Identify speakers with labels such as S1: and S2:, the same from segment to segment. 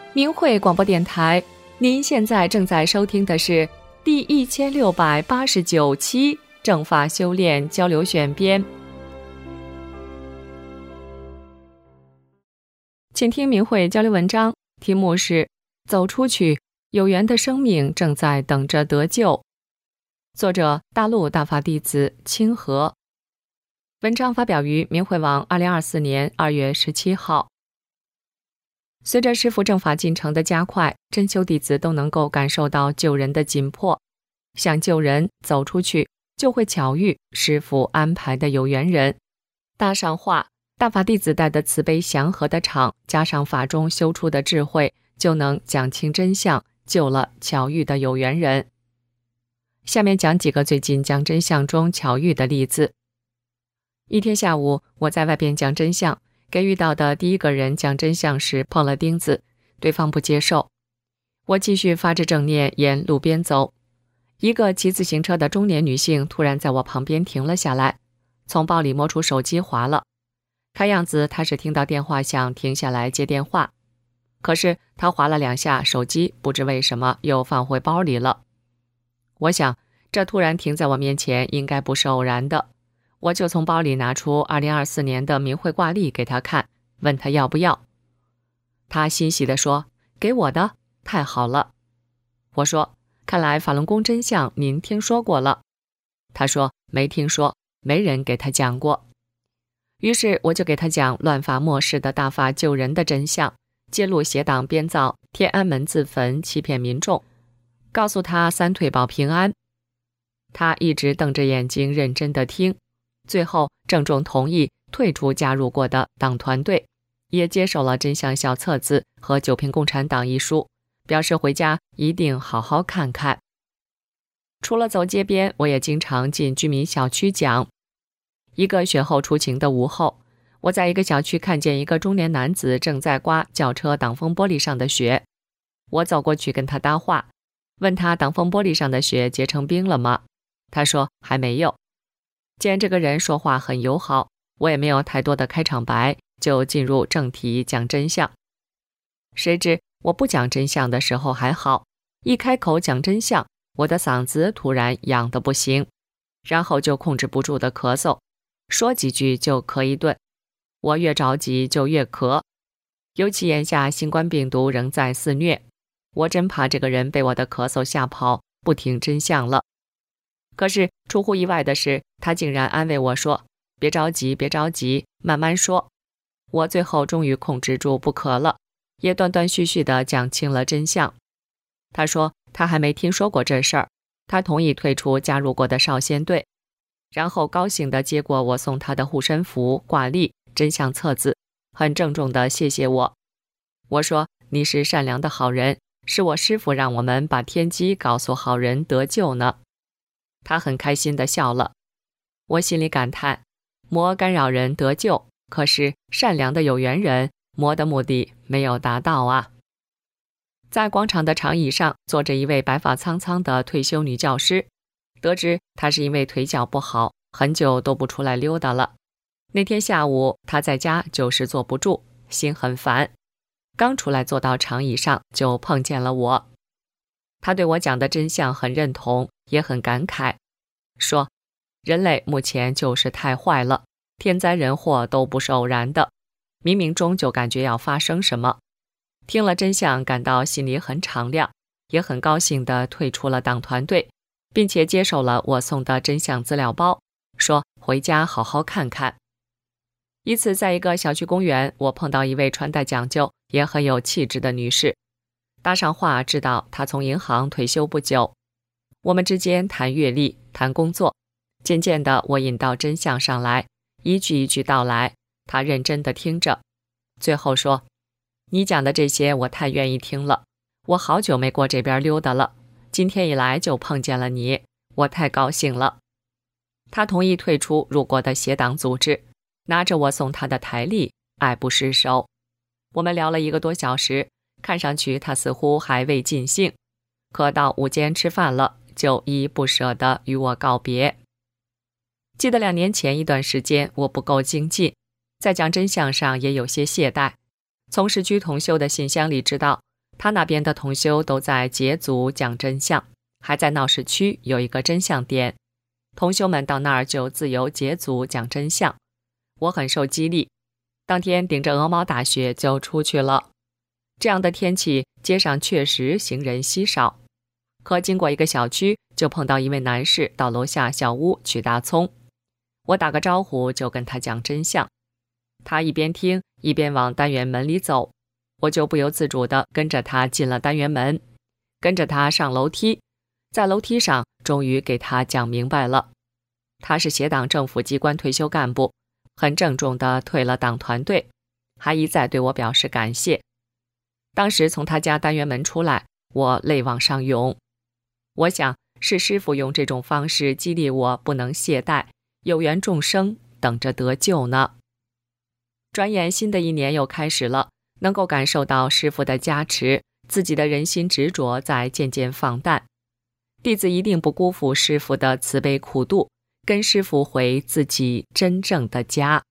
S1: 明慧广播电台，您现在正在收听的是第1689期正法修炼交流选编。请听明慧交流文章，题目是走出去，有缘的生命正在等着得救。作者大陆大法弟子清河。文章发表于明慧网2024年2月17号。随着师父正法进程的加快，真修弟子都能够感受到救人的紧迫。想救人走出去，就会巧遇师父安排的有缘人。大上话，大法弟子带的慈悲祥和的场，加上法中修出的智慧，就能讲清真相，救了巧遇的有缘人。下面讲几个最近讲真相中巧遇的例子。一天下午，我在外边讲真相，给遇到的第一个人讲真相时碰了钉子，对方不接受。我继续发着正念沿路边走，一个骑自行车的中年女性突然在我旁边停了下来，从包里摸出手机划了，看样子她是听到电话响停下来接电话。可是她划了2下，手机不知为什么又放回包里了。我想这突然停在我面前应该不是偶然的，我就从包里拿出2024年的明慧挂历给他看，问他要不要。他欣喜地说：“给我的，太好了。”我说：“看来法轮功真相您听说过了。”他说：“没听说，没人给他讲过。”于是我就给他讲乱法末世的大法救人的真相，揭露邪党编造天安门自焚欺骗民众，告诉他3退保平安。他一直瞪着眼睛认真地听，最后郑重同意退出加入过的党团队，也接受了真相小册子和9评共产党一书，表示回家一定好好看看。除了走街边，我也经常进居民小区讲。一个雪后出晴的午后，我在一个小区看见一个中年男子正在刮轿车挡风玻璃上的雪。我走过去跟他搭话，问他挡风玻璃上的雪结成冰了吗？他说还没有。见这个人说话很友好，我也没有太多的开场白，就进入正题讲真相。谁知我不讲真相的时候还好，一开口讲真相，我的嗓子突然痒得不行，然后就控制不住的咳嗽，说几句就咳一顿。我越着急就越咳，尤其眼下新冠病毒仍在肆虐，我真怕这个人被我的咳嗽吓跑，不听真相了。可是出乎意外的是，他竟然安慰我说：“别着急，别着急，慢慢说。”我最后终于控制住不咳了，也断断续续地讲清了真相。他说他还没听说过这事儿，他同意退出加入过的少先队，然后高兴地接过我送他的护身符、挂历、真相册子，很郑重地谢谢我。我说：“你是善良的好人，是我师父让我们把天机告诉好人得救呢。”他很开心地笑了。我心里感叹，魔干扰人得救，可是善良的有缘人，魔的目的没有达到啊。在广场的长椅上坐着一位白发苍苍的退休女教师，得知她是因为腿脚不好，很久都不出来溜达了。那天下午她在家就是坐不住，心很烦，刚出来坐到长椅上就碰见了我。她对我讲的真相很认同，也很感慨，说人类目前就是太坏了，天灾人祸都不是偶然的，冥冥中就感觉要发生什么。听了真相，感到心里很敞亮，也很高兴地退出了党团队，并且接受了我送的真相资料包，说回家好好看看。一次在一个小区公园，我碰到一位穿戴讲究也很有气质的女士，搭上话知道她从银行退休不久。我们之间谈阅历，谈工作，渐渐的我引到真相上来，一句一句道来，她认真地听着，最后说：“你讲的这些我太愿意听了，我好久没过这边溜达了，今天一来就碰见了你，我太高兴了。”她同意退出入国的邪党组织，拿着我送她的台历，爱不释手。我们聊了1个多小时，看上去她似乎还未尽兴，可到午间吃饭了，就依依不舍地与我告别。记得2年前一段时间我不够精进，在讲真相上也有些懈怠。从市区同修的信箱里知道， 他那边的同修都在结组讲真相，还在闹市区有一个真相点，同修们到那儿就自由结组讲真相。我很受激励，当天顶着鹅毛大雪就出去了。这样的天气，街上确实行人稀少。可经过一个小区，就碰到一位男士到楼下小屋取大葱。我打个招呼就跟他讲真相，他一边听一边往单元门里走，我就不由自主地跟着他进了单元门，跟着他上楼梯，在楼梯上终于给他讲明白了。他是协党政府机关退休干部，很郑重地退了党团队，还一再对我表示感谢。当时从他家单元门出来，我泪往上涌。我想是师父用这种方式激励我不能懈怠，有缘众生等着得救呢。转眼新的一年又开始了，能够感受到师父的加持，自己的人心执着在渐渐放淡。弟子一定不辜负师父的慈悲苦度，跟师父回自己真正的家。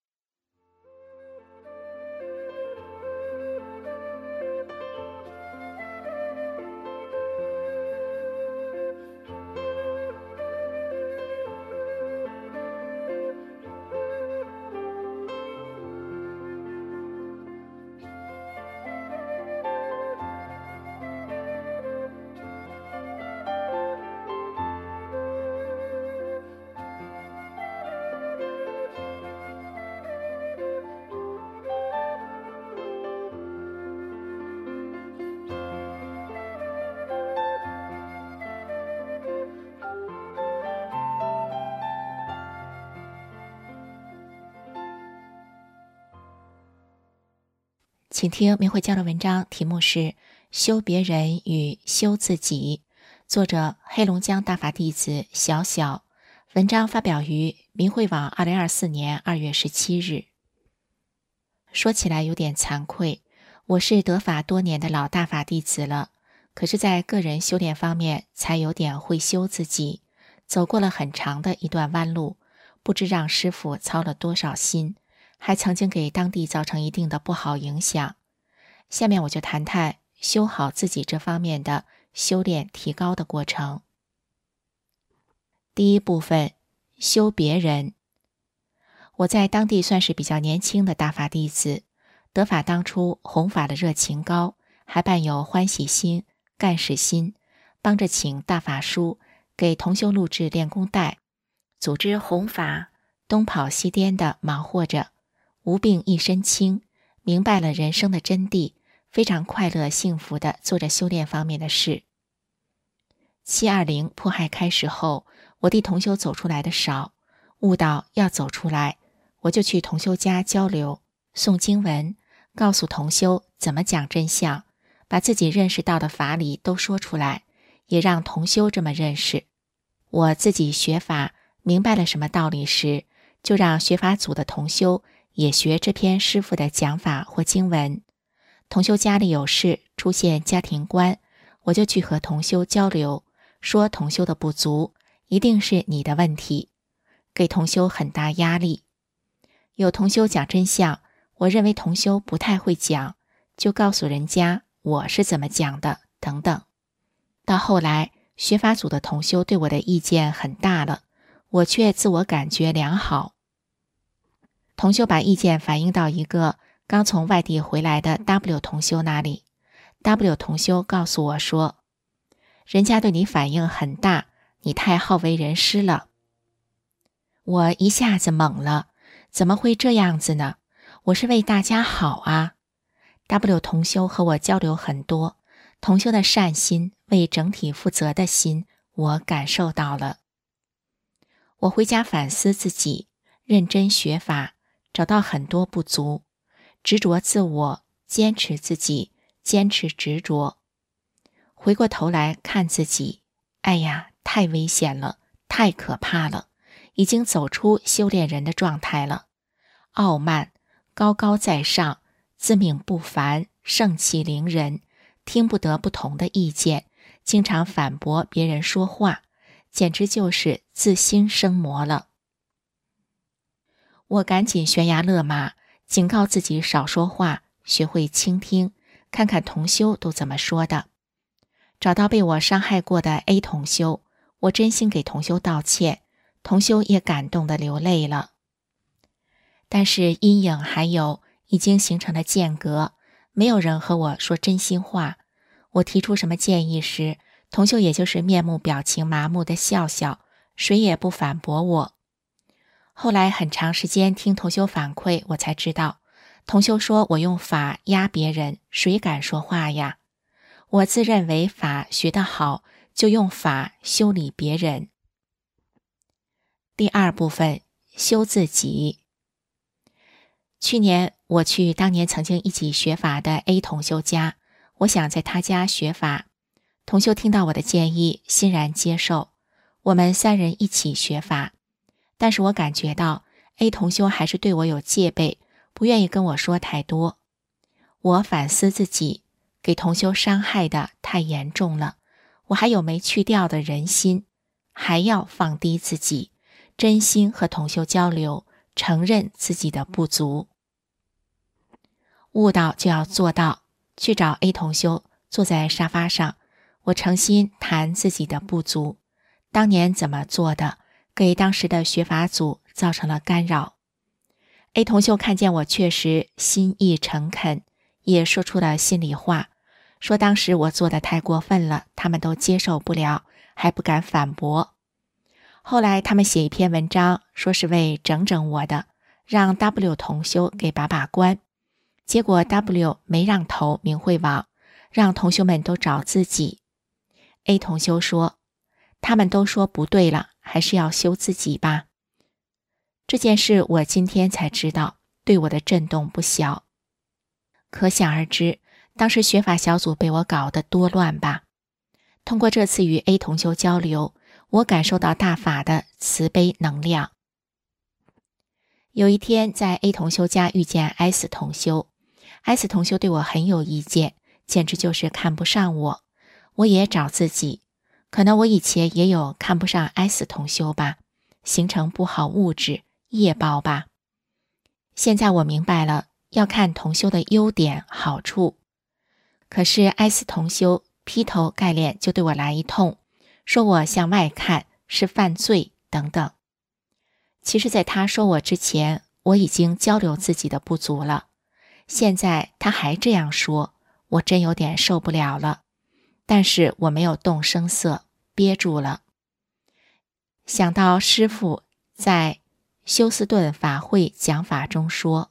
S2: 请听明慧交流文章，题目是修别人与修自己，作者黑龙江大法弟子小小，文章发表于明慧网2024年2月17日。说起来有点惭愧，我是得法多年的老大法弟子了，可是在个人修炼方面才有点会修自己，走过了很长的一段弯路，不知让师父操了多少心，还曾经给当地造成一定的不好影响。下面我就谈谈修好自己这方面的修炼提高的过程。第一部分，修别人。我在当地算是比较年轻的大法弟子，得法当初弘法的热情高，还伴有欢喜心、干事心，帮着请大法书，给同修录制练功带，组织弘法，东跑西颠的忙活着，无病一身轻，明白了人生的真谛，非常快乐幸福地做着修炼方面的事。720迫害开始后，我弟同修走出来的少，悟到要走出来，我就去同修家交流，诵经文，告诉同修怎么讲真相，把自己认识到的法理都说出来，也让同修这么认识。我自己学法明白了什么道理时，就让学法组的同修也学这篇师父的讲法或经文。同修家里有事，出现家庭关，我就去和同修交流，说同修的不足，一定是你的问题，给同修很大压力。有同修讲真相，我认为同修不太会讲，就告诉人家我是怎么讲的，等等。到后来，学法组的同修对我的意见很大了，我却自我感觉良好。同修把意见反映到一个刚从外地回来的 W 同修那里， W 同修告诉我说，人家对你反应很大，你太好为人师了。我一下子懵了，怎么会这样子呢？我是为大家好啊。 W 同修和我交流很多，同修的善心，为整体负责的心，我感受到了。我回家反思自己，认真学法，找到很多不足，执着自我，坚持自己，坚持执着。回过头来看自己，哎呀，太危险了，太可怕了，已经走出修炼人的状态了。傲慢，高高在上，自命不凡，盛气凌人，听不得不同的意见，经常反驳别人说话，简直就是自心生魔了。我赶紧悬崖勒马，警告自己少说话，学会倾听， 看看同修都怎么说的。找到被我伤害过的 A 同修，我真心给同修道歉，同修也感动得流泪了。但是阴影还有，已经形成了间隔，没有人和我说真心话。我提出什么建议时，同修也就是面目表情麻木的笑笑，谁也不反驳我。后来很长时间听同修反馈，我才知道，同修说我用法压别人，谁敢说话呀？我自认为法学得好，就用法修理别人。第二部分，修自己。去年我去当年曾经一起学法的 A 同修家，我想在他家学法。同修听到我的建议，欣然接受，我们3人一起学法。但是我感觉到 A 同修还是对我有戒备，不愿意跟我说太多。我反思自己，给同修伤害的太严重了，我还有没去掉的人心，还要放低自己，真心和同修交流，承认自己的不足。悟到就要做到，去找 A 同修，坐在沙发上，我诚心谈自己的不足，当年怎么做的，给当时的学法组造成了干扰。A 同修看见我确实心意诚恳，也说出了心里话，说当时我做的太过分了，他们都接受不了，还不敢反驳。后来他们写一篇文章，说是为整整我的，让 W 同修给把关。结果 W 没让投明慧网，让同修们都找自己。A 同修说，他们都说不对了，还是要修自己吧。这件事我今天才知道，对我的震动不小。可想而知，当时学法小组被我搞得多乱吧。通过这次与 A 同修交流，我感受到大法的慈悲能量。有一天在 A 同修家遇见 S 同修， S 同修对我很有意见，简直就是看不上我。我也找自己，可能我以前也有看不上 S 同修吧，形成不好物质业报吧。现在我明白了，要看同修的优点好处。可是 S 同修劈头盖脸就对我来一通，说我向外看是犯罪等等。其实在他说我之前，我已经交流自己的不足了，现在他还这样说，我真有点受不了了。但是我没有动声色，憋住了。想到师父在休斯顿法会讲法中说，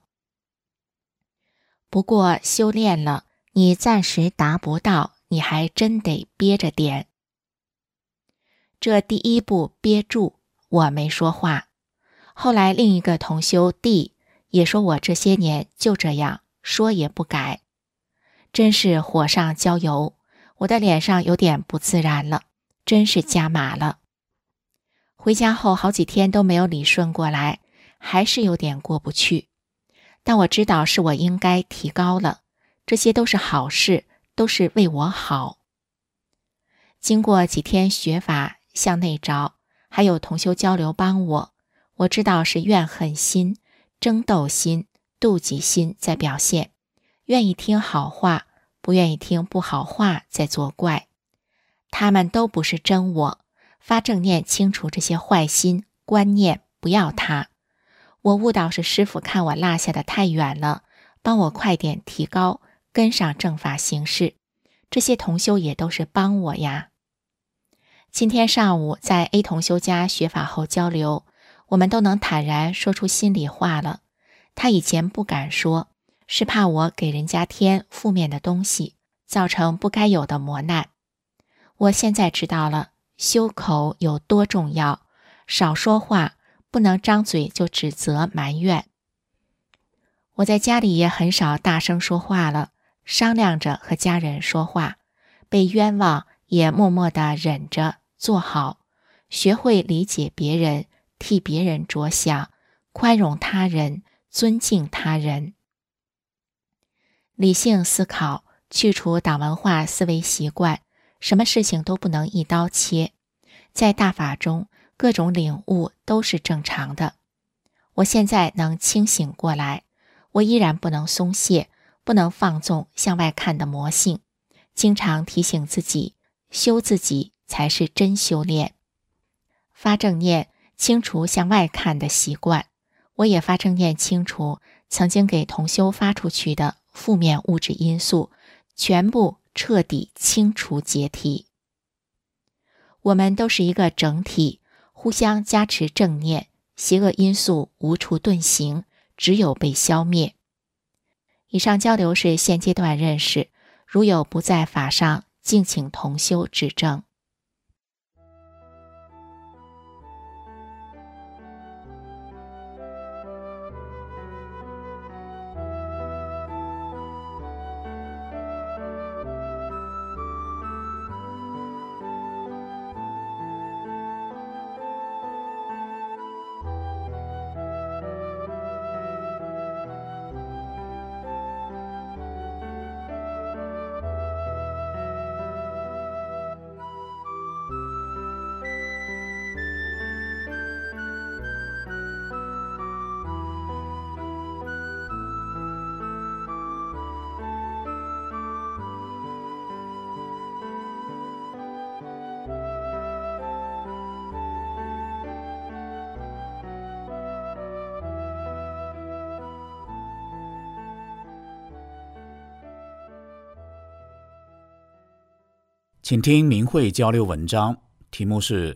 S2: 不过修炼了，你暂时达不到，你还真得憋着点。这第一步憋住，我没说话。后来另一个同修 D 也说我这些年就这样，说也不改。真是火上浇油，我的脸上有点不自然了，真是加码了。回家后好几天都没有理顺过来，还是有点过不去。但我知道是我应该提高了，这些都是好事，都是为我好。经过几天学法向内找，还有同修交流帮我知道是怨恨心、争斗心、妒忌心在表现，愿意听好话，不愿意听不好话在作怪。他们都不是真我，发正念清除这些坏心观念，不要它。我悟到是师父看我落下的太远了，帮我快点提高，跟上正法行事。这些同修也都是帮我呀。今天上午在 A 同修家学法后交流，我们都能坦然说出心里话了。他以前不敢说，是怕我给人家添负面的东西，造成不该有的磨难。我现在知道了，修口有多重要，少说话，不能张嘴就指责埋怨。我在家里也很少大声说话了，商量着和家人说话，被冤枉也默默地忍着做好，学会理解别人，替别人着想，宽容他人，尊敬他人。理性思考，去除党文化思维习惯，什么事情都不能一刀切。在大法中，各种领悟都是正常的。我现在能清醒过来，我依然不能松懈， 不能放纵向外看的魔性，经常提醒自己，修自己才是真修炼。发正念，清除向外看的习惯。我也发正念清除曾经给同修发出去的负面物质因素，全部彻底清除解体。我们都是一个整体，互相加持正念，邪恶因素无处遁形，只有被消灭。以上交流是现阶段认识，如有不在法上，敬请同修指正。
S3: 请听明慧交流文章，题目是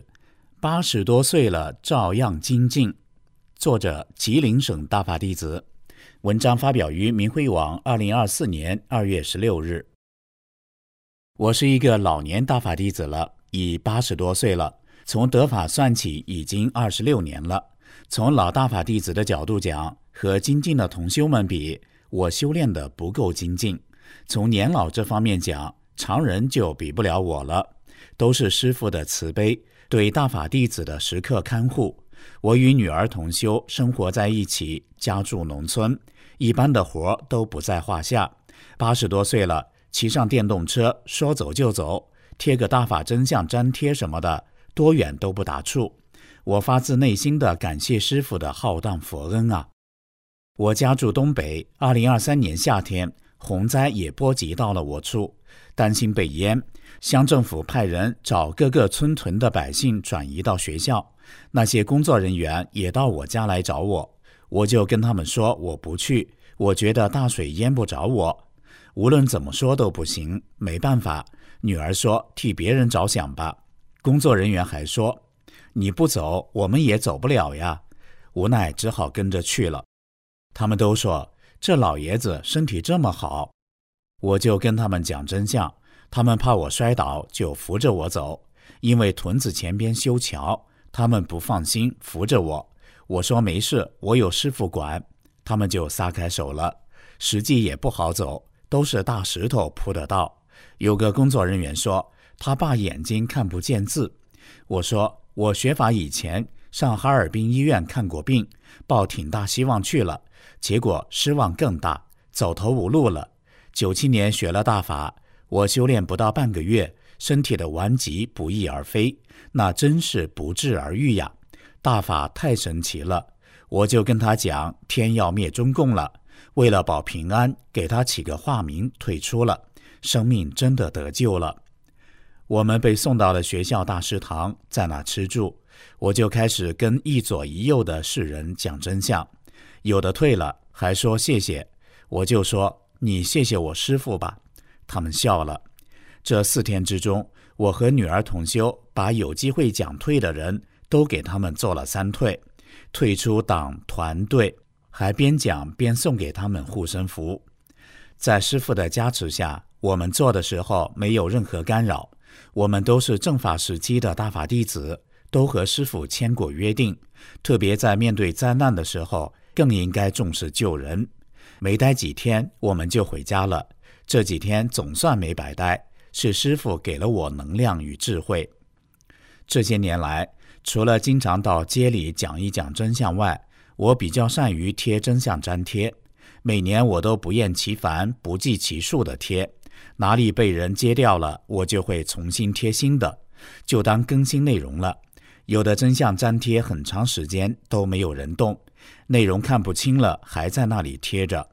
S3: 80多岁了照样精进，作者吉林省大法弟子。文章发表于明慧网2024年2月16日。我是一个老年大法弟子了，已80多岁了，从得法算起已经26年了。从老大法弟子的角度讲，和精进的同修们比，我修炼的不够精进。从年老这方面讲，常人就比不了我了，都是师父的慈悲，对大法弟子的时刻看护。我与女儿同修生活在一起，家住农村，一般的活都不在话下。80多岁了，骑上电动车说走就走，贴个大法真相粘贴什么的，多远都不打怵。我发自内心的感谢师父的浩荡佛恩啊！我家住东北，2023年夏天洪灾也波及到了我处，担心被淹，乡政府派人找各个村屯的百姓转移到学校，那些工作人员也到我家来找我，我就跟他们说我不去，我觉得大水淹不着我。无论怎么说都不行，没办法，女儿说替别人着想吧。工作人员还说你不走我们也走不了呀，无奈只好跟着去了。他们都说这老爷子身体这么好，我就跟他们讲真相，他们怕我摔倒就扶着我走，因为屯子前边修桥，他们不放心扶着我。我说没事，我有师父管，他们就撒开手了。实际也不好走，都是大石头铺的道。有个工作人员说他爸眼睛看不见字，我说我学法以前上哈尔滨医院看过病，抱挺大希望去了，结果失望更大，走投无路了。97年学了大法，我修炼不到半个月，身体的顽疾不翼而飞，那真是不治而愈呀！大法太神奇了，我就跟他讲天要灭中共了，为了保平安，给他起个化名，退出了，生命真的得救了。我们被送到了学校大食堂，在那吃住，我就开始跟一左一右的世人讲真相，有的退了还说谢谢，我就说你谢谢我师父吧，他们笑了。这4天之中，我和女儿同修把有机会讲退的人都给他们做了3退，退出党团队，还边讲边送给他们护身符。在师父的加持下，我们做的时候没有任何干扰，我们都是正法时期的大法弟子，都和师父签过约定，特别在面对灾难的时候更应该重视救人。没待几天我们就回家了，这几天总算没白待，是师父给了我能量与智慧。这些年来，除了经常到街里讲一讲真相外，我比较善于贴真相粘贴，每年我都不厌其烦不计其数的贴，哪里被人揭掉了，我就会重新贴新的，就当更新内容了。有的真相粘贴很长时间都没有人动，内容看不清了还在那里贴着，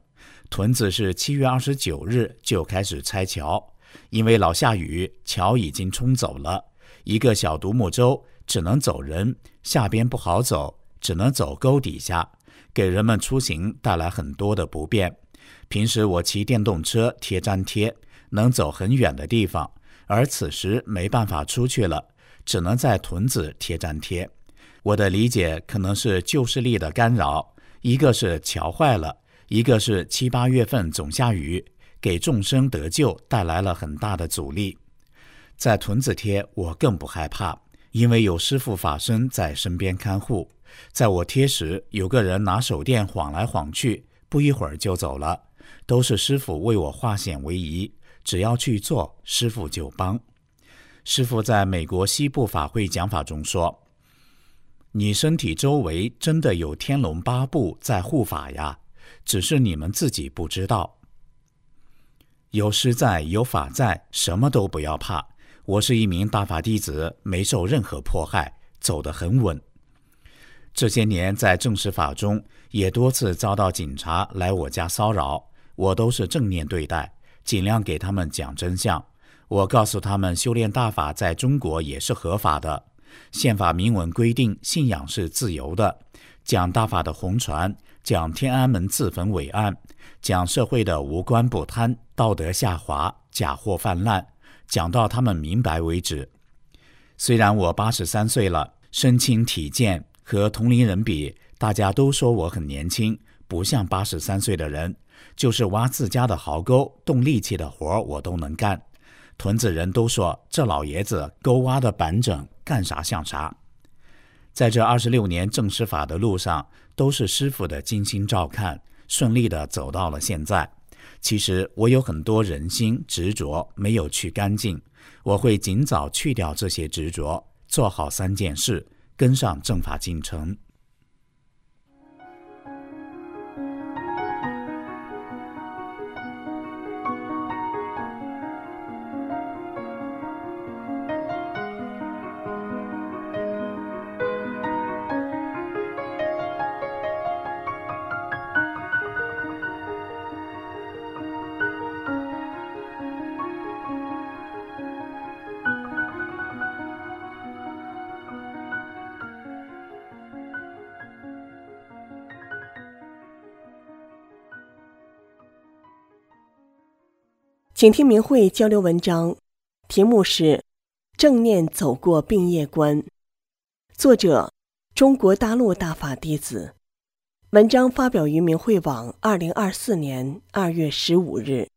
S3: 屯子是7月29日就开始拆桥，因为老下雨，桥已经冲走了，一个小独木舟只能走人，下边不好走，只能走沟底下，给人们出行带来很多的不便。平时我骑电动车贴粘贴，能走很远的地方，而此时没办法出去了，只能在屯子贴粘贴。我的理解可能是旧势力的干扰，一个是桥坏了，一个是7、8月份总下雨，给众生得救带来了很大的阻力。在屯子贴我更不害怕，因为有师父法身在身边看护。在我贴时，有个人拿手电晃来晃去，不一会儿就走了，都是师父为我化险为夷，只要去做，师父就帮。师父在美国西部法会讲法中说，你身体周围真的有天龙八部在护法呀，只是你们自己不知道。有师在，有法在，什么都不要怕。我是一名大法弟子，没受任何迫害，走得很稳。这些年在正式法中，也多次遭到警察来我家骚扰，我都是正面对待，尽量给他们讲真相。我告诉他们，修炼大法在中国也是合法的，宪法明文规定信仰是自由的，讲大法的红传，讲天安门自焚伟案，讲社会的无官不贪，道德下滑，假货泛滥，讲到他们明白为止。虽然我83岁了，身轻体健，和同龄人比，大家都说我很年轻，不像83岁的人，就是挖自家的壕沟，动力气的活我都能干。屯子人都说这老爷子沟挖的板整，干啥像啥。在这26年正师法的路上，都是师父的精心照看，顺利的走到了现在。其实我有很多人心执着没有去干净，我会尽早去掉这些执着，做好3件事，跟上正法进程。
S4: 请听明慧交流文章，题目是正念走过病业关，作者中国大陆大法弟子，文章发表于明慧网2024年2月15日。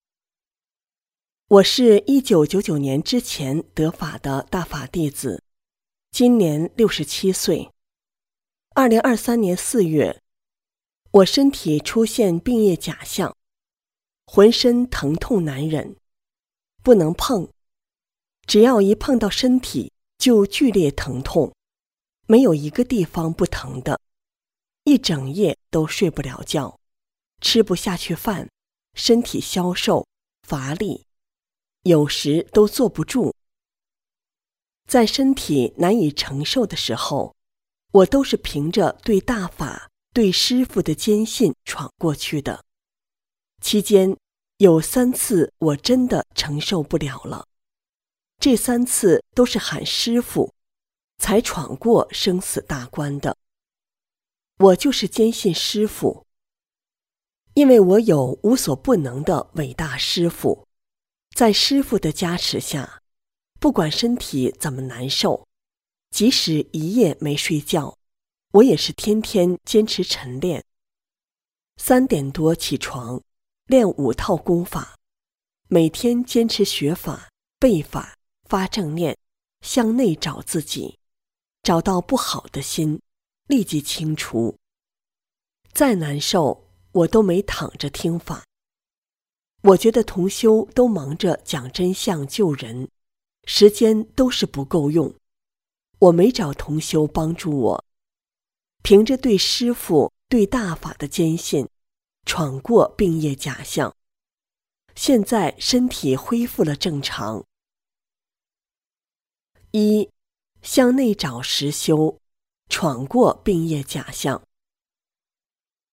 S4: 我是1999年之前得法的大法弟子，今年67岁。2023年4月，我身体出现病业假象，浑身疼痛难忍，不能碰，只要一碰到身体就剧烈疼痛，没有一个地方不疼的，一整夜都睡不了觉，吃不下去饭，身体消瘦乏力，有时都坐不住。在身体难以承受的时候，我都是凭着对大法对师父的坚信闯过去的。期间有3次我真的承受不了了，这3次都是喊师父才闯过生死大关的。我就是坚信师父，因为我有无所不能的伟大师父，在师父的加持下，不管身体怎么难受，即使一夜没睡觉，我也是天天坚持晨练。3点多起床，练5套功法，每天坚持学法、背法、发正念，向内找自己，找到不好的心，立即清除。再难受，我都没躺着听法。我觉得同修都忙着讲真相救人，时间都是不够用。我没找同修帮助我，凭着对师父、对大法的坚信，闯过病业假象，现在身体恢复了正常。1. 向内找实修，闯过病业假象。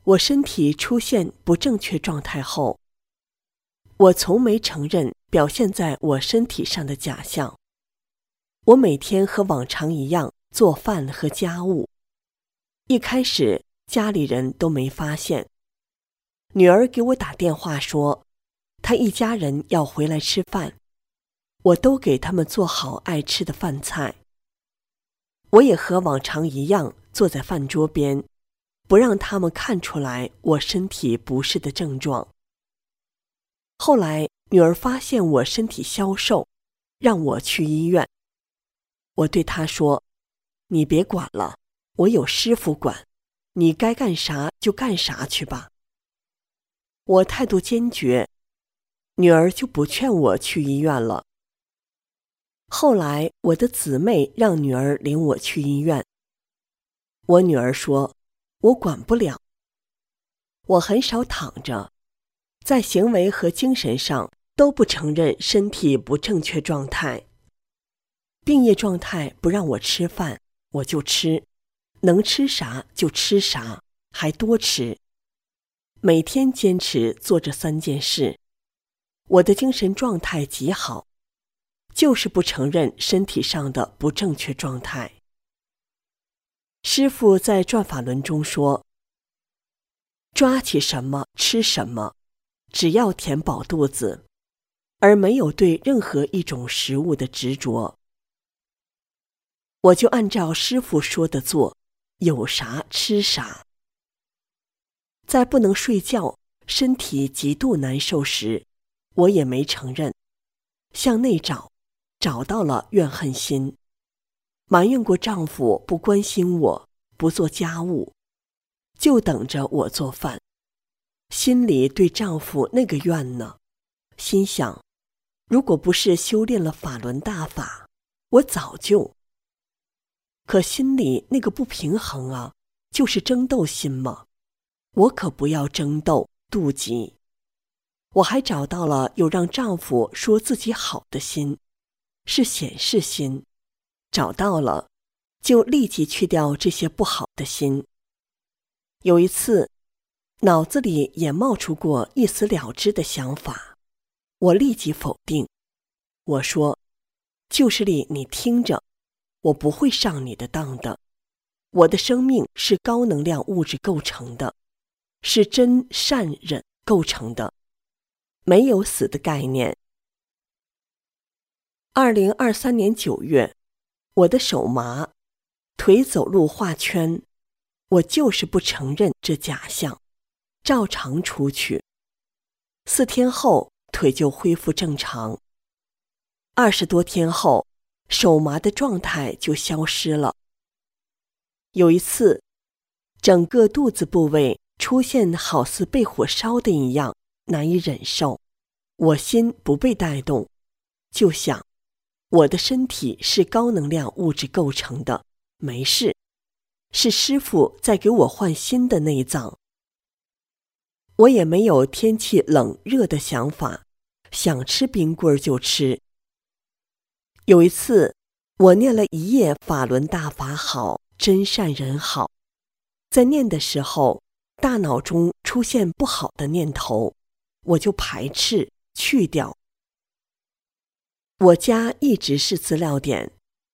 S4: 我身体出现不正确状态后，我从没承认表现在我身体上的假象。我每天和往常一样做饭和家务。一开始家里人都没发现。女儿给我打电话说，她一家人要回来吃饭，我都给他们做好爱吃的饭菜。我也和往常一样坐在饭桌边，不让他们看出来我身体不适的症状。后来女儿发现我身体消瘦，让我去医院。我对她说，你别管了，我有师傅管，你该干啥就干啥去吧。我态度坚决，女儿就不劝我去医院了。后来我的姊妹让女儿领我去医院，我女儿说，我管不了。我很少躺着，在行为和精神上都不承认身体不正确状态。病业状态不让我吃饭，我就吃，能吃啥就吃啥，还多吃。每天坚持做这3件事，我的精神状态极好，就是不承认身体上的不正确状态。师父在转法轮中说，抓起什么吃什么，只要填饱肚子，而没有对任何一种食物的执着。我就按照师父说的做，有啥吃啥。在不能睡觉，身体极度难受时，我也没承认，向内找到了怨恨心，埋怨过丈夫不关心我，不做家务，就等着我做饭。心里对丈夫那个怨呢，心想，如果不是修炼了法轮大法，我早就……可心里那个不平衡啊，就是争斗心嘛，我可不要争斗妒忌。我还找到了有让丈夫说自己好的心，是显示心，找到了，就立即去掉这些不好的心。有一次，脑子里也冒出过一死了之的想法，我立即否定。我说，就是力，你听着，我不会上你的当的。我的生命是高能量物质构成的，是真善忍构成的，没有死的概念。2023年9月，我的手麻，腿走路画圈，我就是不承认这假象，照常出去。4天后，腿就恢复正常。20多天后，手麻的状态就消失了。有一次，整个肚子部位出现好似被火烧的一样，难以忍受。我心不被带动，就想，我的身体是高能量物质构成的，没事，是师父在给我换新的内脏。我也没有天气冷热的想法，想吃冰棍就吃。有一次，我念了一夜法轮大法好，真善人好，在念的时候，大脑中出现不好的念头，我就排斥去掉。我家一直是资料点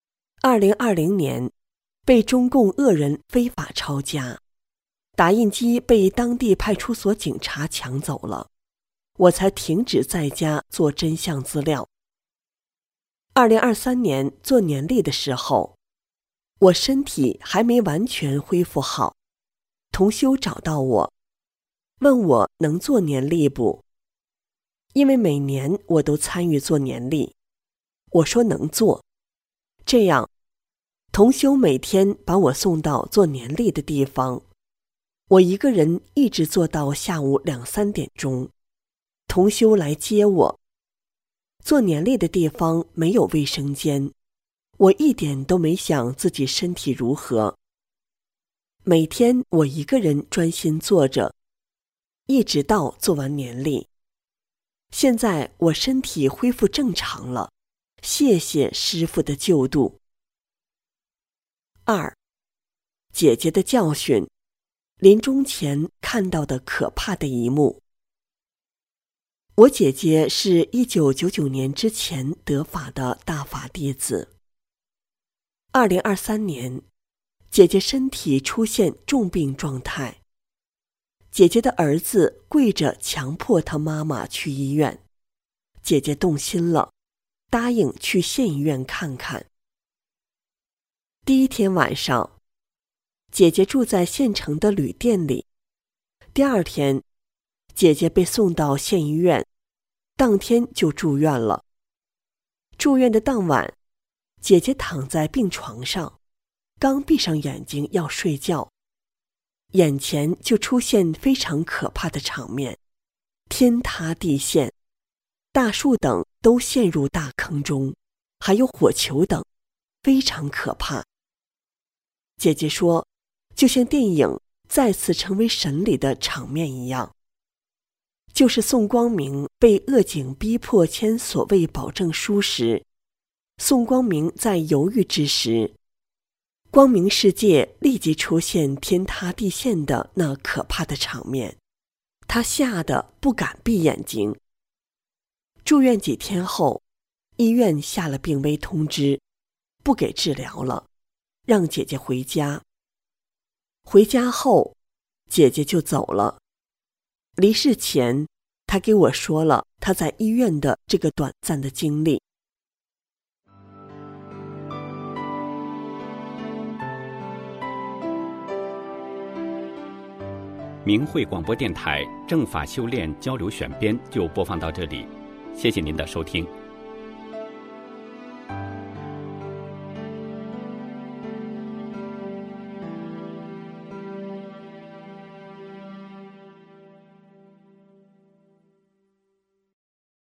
S4: ，2020年被中共恶人非法抄家，打印机被当地派出所警察抢走了，我才停止在家做真相资料。2023年做年历的时候，我身体还没完全恢复好，同修找到我，问我能做年历不？因为每年我都参与做年历，我说能做。这样，同修每天把我送到做年历的地方，我一个人一直做到下午2、3点钟，同修来接我。做年历的地方没有卫生间，我一点都没想自己身体如何。每天我一个人专心做着，一直到做完年历。现在我身体恢复正常了，谢谢师父的救度。2. 姐姐的教训， 临终前看到的可怕的一幕。我姐姐是1999年之前得法的大法弟子。2023年，姐姐身体出现重病状态。姐姐的儿子跪着强迫她妈妈去医院，姐姐动心了，答应去县医院看看。第一天晚上，姐姐住在县城的旅店里。第二天，姐姐被送到县医院，当天就住院了。住院的当晚，姐姐躺在病床上，刚闭上眼睛要睡觉，眼前就出现非常可怕的场面，天塌地陷，大树等都陷入大坑中，还有火球等，非常可怕。姐姐说，就像电影《再次成为神》里的场面一样，就是宋光明被恶警逼迫签所谓保证书时，宋光明在犹豫之时，光明世界立即出现天塌地陷的那可怕的场面，他吓得不敢闭眼睛。住院几天后，医院下了病危通知，不给治疗了，让姐姐回家。回家后，姐姐就走了。离世前，她给我说了她在医院的这个短暂的经历。
S5: 明慧广播电台正法修炼交流选编就播放到这里，谢谢您的收听。